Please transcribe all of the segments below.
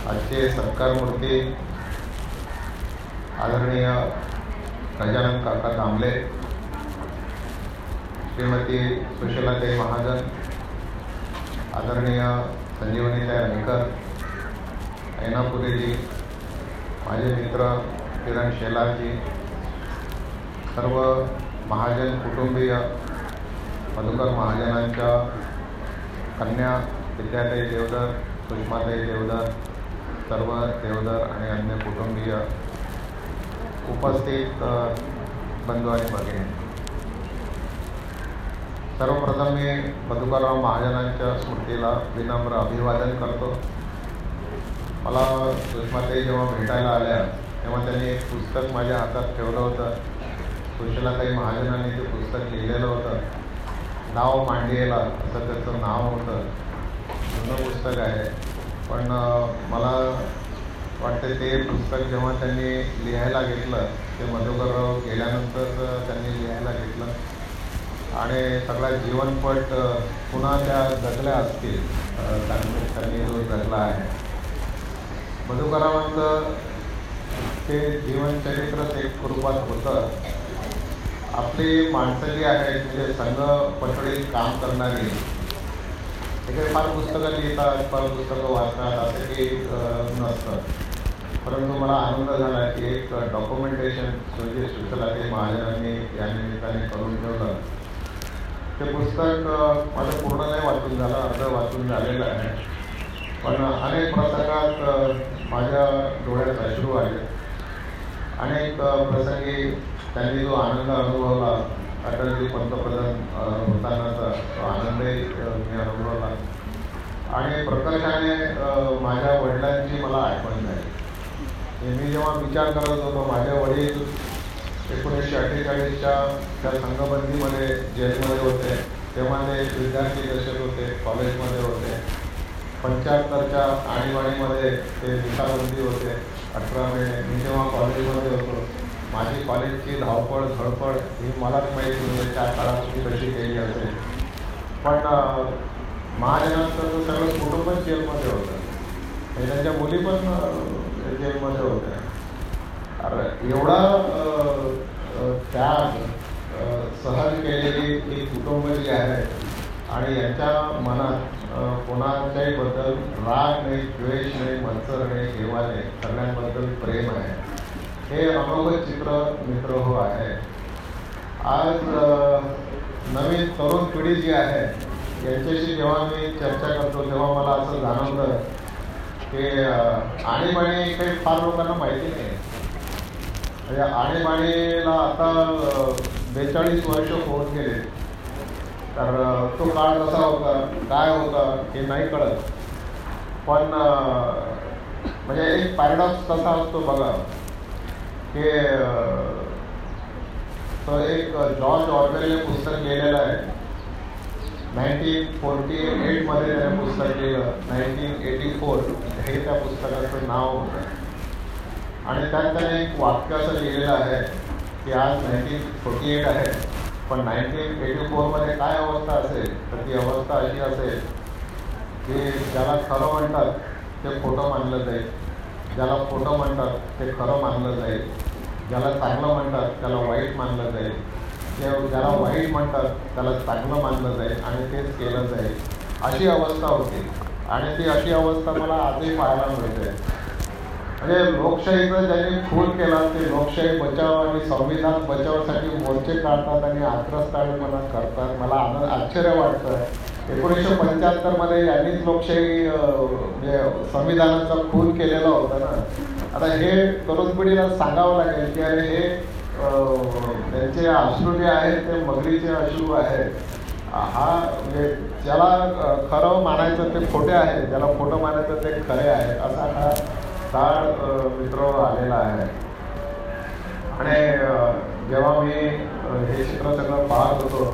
आजचे सत्कार मूर्ती आदरणीय गजानन काका कांबळे, श्रीमती सुशीलाताई महाजन, आदरणीय संजीवनीताई रायकर, ऐनापुरेजी, माझे मित्र किरण शेलारजी, सर्व महाजन कुटुंबीय, मधुकर महाजनांच्या कन्या विद्याताई देवधर, सुषमाताई देवधर, सर्व देवधर आणि अन्य कुटुंबीय, उपस्थित बंधू आणि भगिनी, सर्वप्रथम मी मधुकरराव महाजनांच्या स्मृतीला विनम्र अभिवादन करतो. मला सुषमाताई जेव्हा भेटायला आल्या तेव्हा त्यांनी एक पुस्तक माझ्या हातात ठेवलं होतं. सुशीलाताई महाजनांनी ते पुस्तक लिहिलेलं होतं. नाव मांडियेला असं त्याचं नाव होतं. जुनं पुस्तक आहे, पण मला वाटते ते पुस्तक जेव्हा त्यांनी लिहायला घेतलं, ते मधुकरराव गेल्यानंतर त्यांनी लिहायला घेतलं आणि सगळा जीवनपट पुन्हा त्या जगल्या असतील. त्यांनी जो जगला आहे, मधुकररावांचं ते जीवनचरित्रच एक रूपात होतं. आपली माणसं जी आहेत, म्हणजे संघ पटडीत काम करणारी, हे काही फार पुस्तकं लिहितात, फार पुस्तकं वाचतात असं काही नसतं. परंतु मला आनंद झाला की एक डॉक्युमेंटेशन म्हणजे सुशीलाताई महाजनांनी या निमित्ताने करून ठेवलं. ते पुस्तक माझं पूर्ण नाही वाचून झालं, अर्ध वाचून झालेलं आहे, पण अनेक प्रसंगात माझ्या डोळ्यात अश्रू आले. अनेक प्रसंगी त्यांनी जो आनंद अनुभवला, अटलजी पंतप्रधान होतानाचा तो आनंदही मी अनुभवला आणि प्रकर्षाने माझ्या वडिलांची मला आठवण झाली. मी जेव्हा विचार करत होतो, माझे वडील 1948च्या त्या संघबंदीमध्ये जेलमध्ये होते, तेव्हा ते विद्यार्थी दशेत होते, कॉलेजमध्ये होते. 75च्या आणीबाणीमध्ये ते निकालबंदी होते 18 मे. मी जेव्हा कॉलेजमध्ये होतो, माझी कॉलेजची धावपळ धडपड ही मलाच माहिती म्हणजे त्या काळात मी कशी केली असेल. पण महाजनांचं तर सगळं कुटुंबच जेलमध्ये होतं आणि त्यांच्या मुली पण जेलमध्ये होत्या. अरे एवढा त्याग सहज केलेली ही कुटुंब जी आहे आणि यांच्या मनात कोणाच्याही बद्दल राग नाही, द्वेष नाही, मत्सर नाही, हेवा नाही, सगळ्यांबद्दल प्रेम आहे. हे अनोखं चित्र मित्र हो आहे. आज नवीन तरुण पिढी जी आहे यांच्याशी जेव्हा मी चर्चा करतो तेव्हा मला असं जाणवलं की आणीबाणी काही फार लोकांना माहिती नाही. म्हणजे आणीबाणीला आता 42 वर्ष होऊन गेले, तर तो काळ कसा होता, काय होता हे नाही कळत. पण म्हणजे एक पॅराडॉक्स कसा असतो बघा, की तो एक जॉर्ज ऑर्वेलने पुस्तक लिहिलेलं आहे. 1948मध्ये त्याने पुस्तक लिहिलं. 1984 हे त्या पुस्तकाचं नाव होतं आणि त्यात त्याने एक वाक्य असं लिहिलेलं आहे की आज 1948 आहे, पण 1984मध्ये काय अवस्था असेल, तर ती अवस्था अशी असेल की ज्याला खरं म्हणतात ते खोटं मानलं जाईल, ज्याला खोटं म्हणतात ते खरं मानलं जाईल, ज्याला चांगलं म्हणतात त्याला वाईट मानलं जाईल, ज्याला वाईट म्हणतात त्याला चांगलं मानलं जाईल आणि तेच केलं जाईल. अशी अवस्था होती आणि ती अशी अवस्था मला आजही पाहायला मिळते. म्हणजे लोकशाहीचा ज्यांनी खून केला ते लोकशाही बचाव आणि संविधान बचावासाठी मोर्चे काढतात आणि आत्रस्ताळपणा करतात. मला आश्चर्य वाटतं. 1975मध्ये यांनीच लोकशाही म्हणजे संविधानाचा खून केलेला होता ना. आता हे तरुण पिढीला सांगावं लागेल की अरे हे त्यांचे अश्रू जे आहेत ते मगरीचे अश्रू आहेत. हा म्हणजे ज्याला खरं मानायचं ते खोटे आहे, ज्याला खोटं मानायचं ते खरे आहे, असा हा काळ मित्र आलेला आहे. आणि जेव्हा मी हे चित्र सगळं पाहत होतो,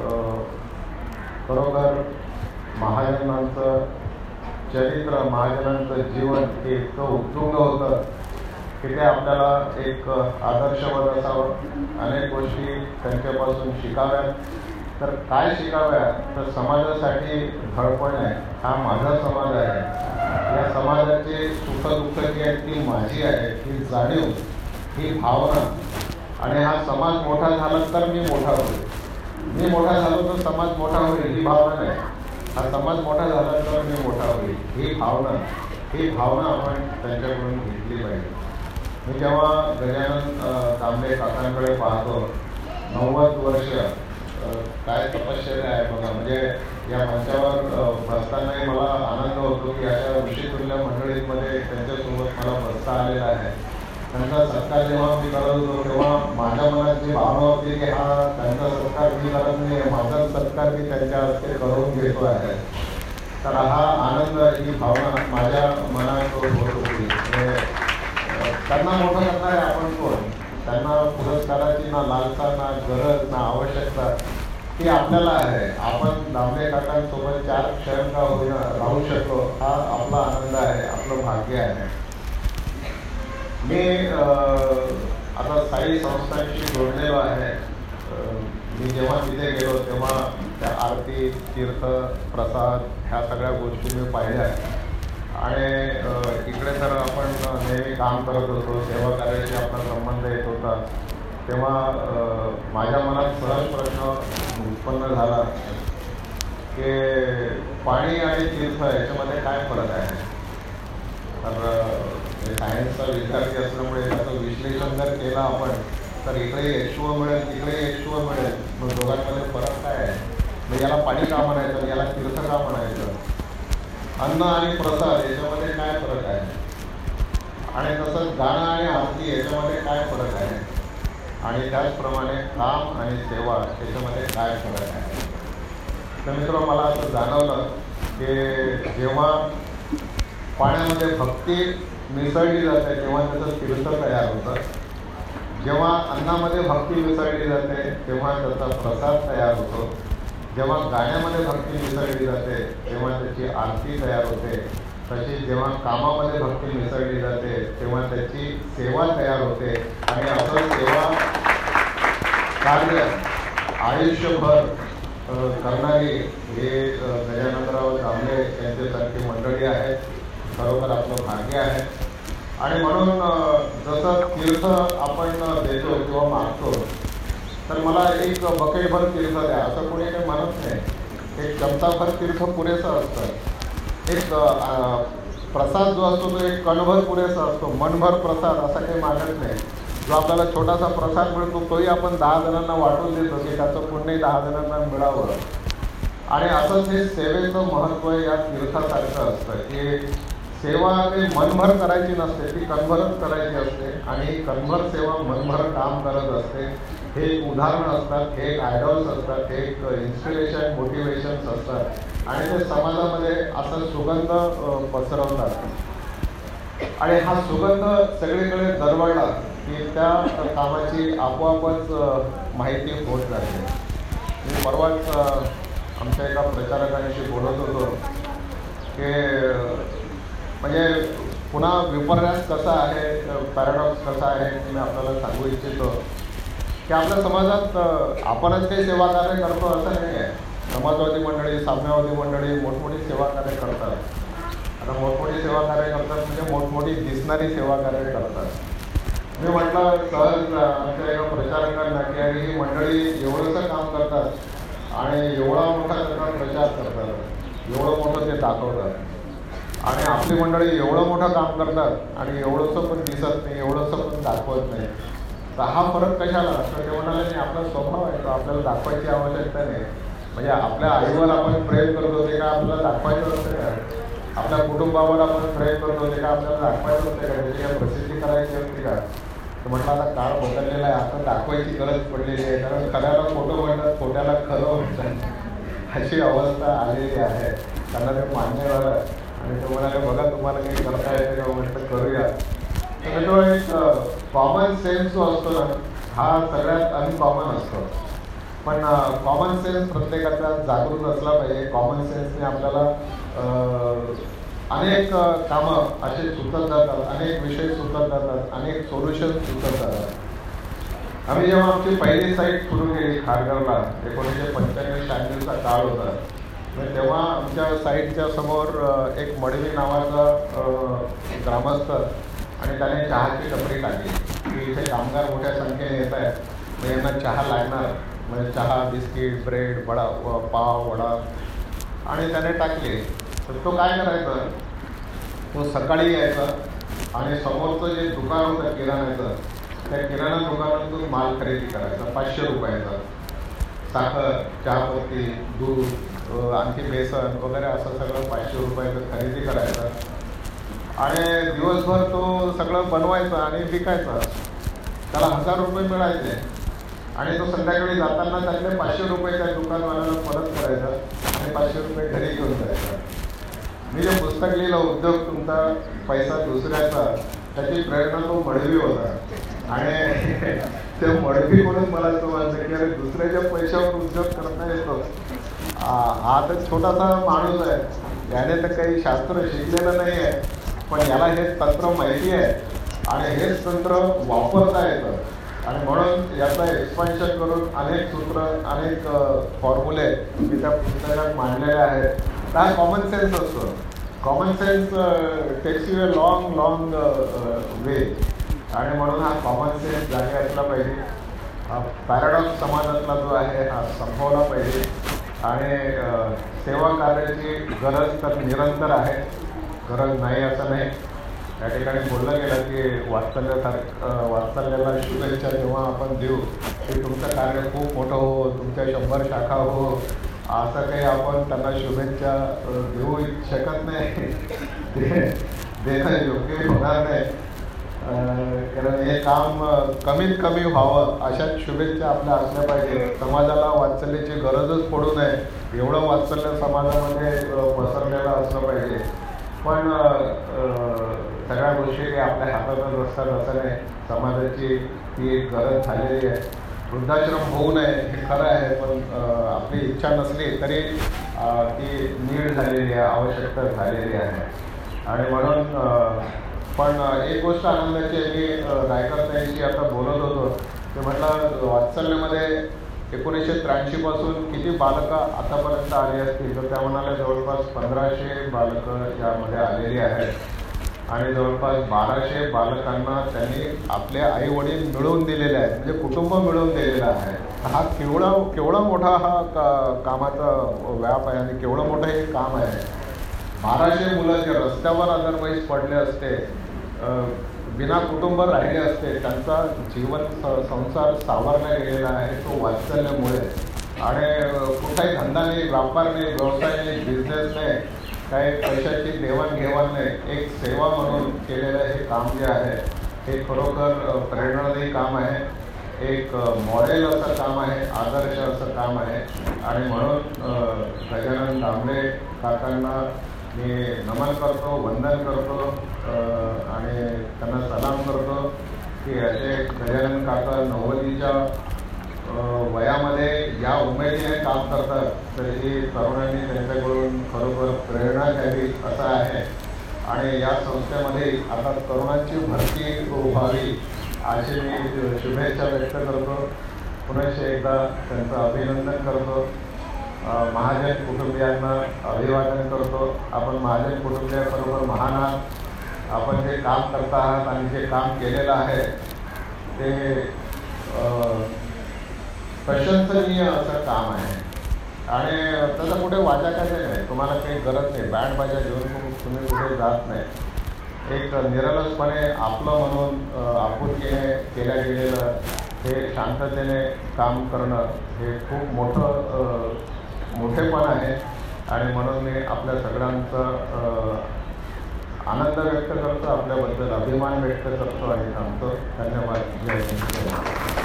खरोखर महाजनांचं चरित्र, महाजनांचं जीवन हे इतकं उत्तुंग होतं की ते आपल्याला एक आदर्शवत असावं. अनेक गोष्टी त्यांच्यापासून शिकाव्यात. तर काय शिकाव्यात, तर समाजासाठी धडपड आहे. हा माझा समाज आहे, या समाजाच्या लोकांची सुखदुःख जी आहेत ती माझी आहे, ही जाणीव, ही भावना. आणि हा समाज मोठा झाला तर मी मोठा होईल, मी मोठा झालो तर समाज मोठा होईल, ही भावना नाही. हा समाज मोठा झाला तर मी मोठा होईल, ही भावना आपण त्यांच्याकडून घेतली पाहिजे. मी जेव्हा गजानन दामले काकांकडे पाहतो, 90 वर्ष, काय तपश्चर्या आहे बघा. म्हणजे या मंचावर बसतानाही मला आनंद होतो की अशा ऋषितुल्य मंडळींमध्ये त्यांच्यासोबत मला बसता आलेला आहे. त्यांचा सत्कार जेव्हा मी करत होतो तेव्हा माझ्या मनात जी भावना होती की हा त्यांचा सत्कार मी करत नाही, माझा सत्कार मी त्यांच्या हस्ते करून घेतो आहे. तर हा आनंद, ही भावना माझ्या मनात होत होती. त्यांना मोठं करणारे आपण कोण? त्यांना पुरस्काराची ना लालसा, ना गरज, ना आवश्यकता, ती आपल्याला आहे. आपण दामले काकांसोबत 4 क्षण का होईना राहू शकतो, हा आपला आनंद आहे, आपलं भाग्य आहे. मी आता साई संस्थांशी जोडलेलो आहे. मी जेव्हा तिथे गेलो तेव्हा त्या आरती, तीर्थ, प्रसाद ह्या सगळ्या गोष्टी मी पाहिल्या. आणि इकडे तर आपण नेहमी काम करत होतो, सेवा कार्याशी आपला संबंध येत होता. तेव्हा माझ्या मनात सहज प्रश्न उत्पन्न झाला की पाणी आणि तीर्थ याच्यामध्ये काय फरक आहे. तर सायन्सचा विद्यार्थी असल्यामुळे त्याचं विश्लेषण जर केलं आपण तर इकडे H2O मिळेल, तिकडे H2O मिळेल. मग दोघांमध्ये फरक काय आहे? मग याला पाणी का म्हणायचं, याला तीर्थ का म्हणायचं? अन्न आणि प्रसाद याच्यामध्ये काय फरक आहे? आणि तसंच गाणं आणि आरती याच्यामध्ये काय फरक आहे? आणि त्याचप्रमाणे काम आणि सेवा याच्यामध्ये काय फरक आहे? तर मित्र, मला असं जाणवलं की जेव्हा पाण्यामध्ये भक्ती मिसळली जाते तेव्हा त्याचं तीर्थ तयार होतं. जेव्हा अन्नामध्ये भक्ती मिसळली जाते तेव्हा त्याचा प्रसाद तयार होतो. जेव्हा गाण्यामध्ये भक्ती मिसळली जाते तेव्हा त्याची आरती तयार होते. तशी जेव्हा कामामध्ये भक्ती मिसळली जाते तेव्हा त्याची सेवा तयार होते. आणि असं सेवा कार्य आयुष्यभर करणारी हे गजाननराव दामले यांच्यासारखी मंडळी आहेत. खरोखर आपलं भाग्य आहे. आणि म्हणून जसं तीर्थ आपण देतो किंवा मागतो, तर मला एक बकेटभर तीर्थ द्या असं कोणी काही म्हणत नाही. एक चमचाभर तीर्थ पुरेसं असतं. एक प्रसाद जो असतो तो एक कणभर पुरेसा असतो. मनभर प्रसाद असा काही मागत नाही. जो आपल्याला छोटासा प्रसाद मिळतो तोही आपण 10 जणांना वाटून देतो की त्याचं पुण्यही 10 जणांना मिळावं. आणि असंच हे सेवेचं महत्त्व या तीर्थासारखं असतं की सेवा ते मनभर करायची नसते, ती कणभरच करायची असते. आणि कणभर सेवा मनभर काम करत असते. हे एक उदाहरण असतात, हे एक आयडॉल्स असतात, हे एक इन्स्पिरेशन, मोटिवेशन्स असतात. आणि ते समाजामध्ये असा सुगंध पसरवतात. आणि हा सुगंध सगळीकडे दरवळला की त्या कामाची आपोआपच माहिती होत जाते. मी परवाच आमच्या एका प्रचारकांशी बोलत होतो की म्हणजे पुन्हा विपर्यास कसा आहे, पॅराडॉक्स कसा आहे मी आपल्याला सांगू इच्छितो की आपल्या समाजात आपणच काही सेवा कार्य करतो असं नाही आहे. समाजवादी मंडळी, साम्यवादी मंडळी मोठमोठी सेवा कार्य करतात. आता मोठमोठी सेवा कार्य करतात म्हणजे मोठमोठी दिसणारी सेवा कार्य करतात. मी म्हटलं सहज आमच्या एका प्रचारकांना की अरे ही मंडळी एवढंसं काम करतात आणि एवढा मोठा त्यांना प्रचार करतात, एवढं मोठं ते दाखवतात. आणि आपली मंडळी एवढं मोठं काम करतात आणि एवढंसं पण दिसत नाही, एवढंसं पण दाखवत नाही. तर हा फरक कशाला? तर ते म्हणाले नाही, आपला स्वभाव आहे तो, आपल्याला दाखवायची आवश्यकता नाही. म्हणजे आपल्या आईवर आपण प्रेम करतो ते का आपल्याला दाखवायचं असतं का? आपल्या कुटुंबावर आपण प्रेम करतो ते का आपल्याला दाखवायचं असतं का? त्याची काय प्रसिद्धी करायची असते का? तर म्हटलं आता काळ बदललेला आहे, आता दाखवायची गरज पडलेली आहे. कारण खऱ्याला खोटं म्हणतात, खोट्याला खरं म्हणतात, अशी अवस्था आलेली आहे. त्यांना ते मान्य झालं. आणि ते म्हणाले बघा तुम्हाला काही करता येते का? म्हटलं करूया. तर तो एक कॉमन सेन्स जो असतो ना, हा सगळ्यात अनकॉमन असतो. पण कॉमन सेन्स प्रत्येकाचा जागृत असला पाहिजे. कॉमन सेन्सने आपल्याला अनेक कामं असे सुचत जातात, अनेक विषय सुचत जातात, अनेक सोल्युशन सुचत जातात. आम्ही जेव्हा आमची पहिली साईट सुरू केली खारघरला 1995-96चा काळ होता, तेव्हा आमच्या साईटच्या समोर एक मडवी नावाचा ग्रामस्थ आणि त्याने चहाची टपरी टाकली की इथे कामगार मोठ्या संख्येने येत आहेत, मग यांना चहा लागणार, म्हणजे चहा, बिस्किट, ब्रेड, वडा, पाव, वडा, आणि त्याने टाकले. तर तो काय करायचा, तो सकाळी यायचा आणि समोरचं जे दुकान होतं किराण्याचं, त्या किराणा दुकानातून माल खरेदी करायचा 500 रुपयाचा. साखर, चहापत्ती, दूध, आणखी बेसन वगैरे असं सगळं 500 रुपयाचं खरेदी करायचं आणि दिवसभर तो सगळं बनवायचं आणि विकायचा. त्याला 1000 रुपये मिळायचे आणि तो संध्याकाळी जाताना त्यातले 500 रुपये त्या दुकानवाल्याला परत करायचा आणि 500 रुपये घरी घेऊन जायचा. मी जे पुस्तक लिहिलं, उद्योग तुमचा पैसा दुसऱ्याचा, त्याची प्रेरणा तो मडवी होता आणि ते मडवी म्हणून मला असं वाटतं की अरे दुसऱ्याच्या पैशावर उद्योग करता येतो. हा तर छोटासा माणूस आहे, याने तर काही शास्त्र शिकलेलं नाही आहे, पण याला हे तंत्र माहिती आहे आणि हेच तंत्र वापरता येतं आणि म्हणून याचं एक्सपान्शन करून अनेक सूत्र, अनेक फॉर्म्युले मी त्या पुस्तकात मांडलेले आहेत. हा कॉमन सेन्स असतो. Common sense takes you a long way आणि म्हणून हा कॉमन सेन्स जागे असला पाहिजे. पॅराडॉक्स समाजातला जो आहे हा संपवला पाहिजे आणि सेवा कार्याची गरज तर निरंतर आहे, गरज नाही असं नाही. त्या ठिकाणी बोललं गेलं की वात्सल्याला शुभेच्छा जेव्हा आपण देऊ की तुमचं कार्य खूप मोठं हो, तुमच्या 100 शाखा हो, असं काही आपण त्यांना शुभेच्छा देऊ शकत नाही. देणं योग्य होणार नाही, कारण हे काम कमीत कमी व्हावं अशाच शुभेच्छा आपल्या असल्या पाहिजे. समाजाला वात्सल्याची गरजच पडू नये एवढं वात्सल्य समाजामध्ये पसरलेलं असलं पाहिजे. पण सगळ्या गोष्टी काही आपल्या हातातच असतात असं नाही. समाजाची ती एक गरज झालेली आहे. वृद्धाश्रम होऊ नये हे खरं आहे, पण आपली इच्छा नसली तरी ती नीड झालेली आहे, आवश्यकता झालेली आहे. आणि म्हणून पण एक गोष्ट आनंदाची आहे, मी गायकरताईंशी आता बोलत होतो ते म्हटलं वात्सल्यामध्ये 1983 पासून किती बालकं आतापर्यंत आली असतील, तर त्या म्हणाल्या जवळपास 1500 बालकं यामध्ये आलेली आहेत आणि जवळपास 1200 बालकांना त्यांनी आपले आई वडील मिळवून दिलेले आहेत, म्हणजे कुटुंब मिळवून दिलेलं आहे. हा केवढा मोठा हा कामाचा व्याप आहे आणि केवढं मोठं हे काम आहे. 1200 मुलं जे रस्त्यावर अदरवाईज पडले असते, बिना कुटुंब राहिले असते, त्यांचा जीवन संसार सावरला गेलेला आहे तो वात्सल्यामुळे. आणि कुठलाही धंदा नाही, व्यापार नाही, व्यवसाय नाही, बिझनेस नाही, काही पैशाची देवाणघेवाण नाही, एक सेवा म्हणून केलेलं हे काम जे आहे हे खरोखर प्रेरणादायी काम आहे, एक मॉडेल असं काम आहे, आदर्श असं काम आहे. आणि म्हणून गजानन दामले काकांना मी नमन करतो, वंदन करतो आणि त्यांना सलाम करतो की असे गजानन काका 90च्या वयामध्ये या उमेदीने काम करतात, तर ही तरुणांनी त्यांच्याकडून खरोखर प्रेरणा घ्यावी असं आहे. आणि या संस्थेमध्ये आता तरुणांची भरती व्हावी अशी मी शुभेच्छा व्यक्त करतो. पुन्हा एकदा त्यांचं अभिनंदन करतो. महाजन कुटुंबियांना अभिवादन करतो. आपण महाजन कुटुंबियांबरोबर महान आहात. आपण जे काम करता आहात आणि जे काम केलेलं आहे ते प्रशंसनीय असं काम आहे आणि त्याचं कुठे वाचाकायचं नाही, तुम्हाला काही गरज नाही, बँड बाजा घेऊन तुम्ही कुठे जात नाही. एक निरलसपणे आपलं म्हणून आपुलकीने केल्या गेलेलं हे शांततेने काम करणं हे खूप मोठेपण आहे. आणि म्हणून मी आपल्या सगळ्यांचं आनंद व्यक्त करतो, आपल्याबद्दल अभिमान व्यक्त करतो आणि थांबतो. धन्यवाद. जय हिंद.